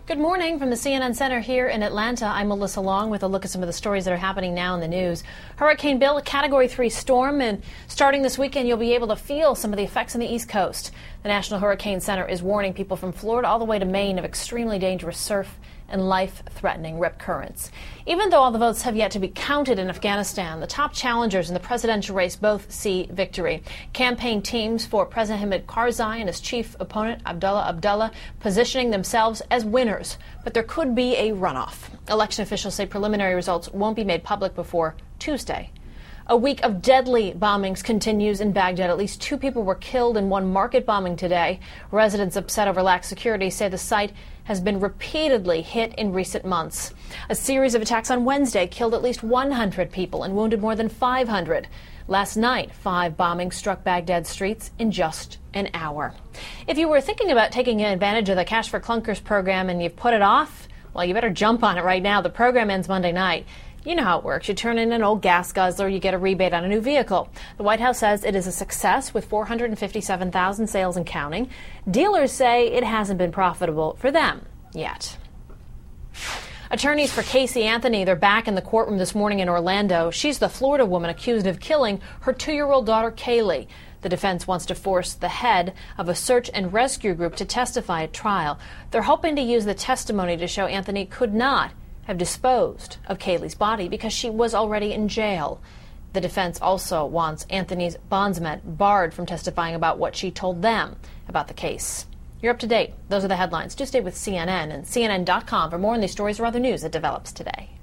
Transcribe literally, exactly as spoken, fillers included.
Good morning from the C N N Center here in Atlanta. I'm Melissa Long with a look at some of the stories that are happening now in the news. Hurricane Bill, a Category three storm, and starting this weekend, you'll be able to feel some of the effects on the East Coast. The National Hurricane Center is warning people from Florida all the way to Maine of extremely dangerous surf and life-threatening rip currents. Even though all the votes have yet to be counted in Afghanistan, the top challengers in the presidential race both see victory. Campaign teams for President Hamid Karzai and his chief opponent, Abdullah Abdullah, positioning themselves as winners. But there could be a runoff. Election officials say preliminary results won't be made public before Tuesday. A week of deadly bombings continues in Baghdad. At least two people were killed in one market bombing today. Residents upset over lax security say the site has been repeatedly hit in recent months. A series of attacks on Wednesday killed at least one hundred people and wounded more than five hundred. Last night, five bombings struck Baghdad streets in just an hour. If you were thinking about taking advantage of the Cash for Clunkers program and you've put it off, well, you better jump on it right now. The program ends Monday night. You know how it works. You turn in an old gas guzzler, you get a rebate on a new vehicle. The White House says it is a success with four hundred fifty-seven thousand sales and counting. Dealers say it hasn't been profitable for them yet. Attorneys for Casey Anthony, they're back in the courtroom this morning in Orlando. She's the Florida woman accused of killing her two-year-old daughter, Kaylee. The defense wants to force the head of a search and rescue group to testify at trial. They're hoping to use the testimony to show Anthony could not have disposed of Kaylee's body because she was already in jail. The defense also wants Anthony's bondsmen barred from testifying about what she told them about the case. You're up to date. Those are the headlines. Do stay with C N N and C N N dot com for more on these stories or other news that develops today.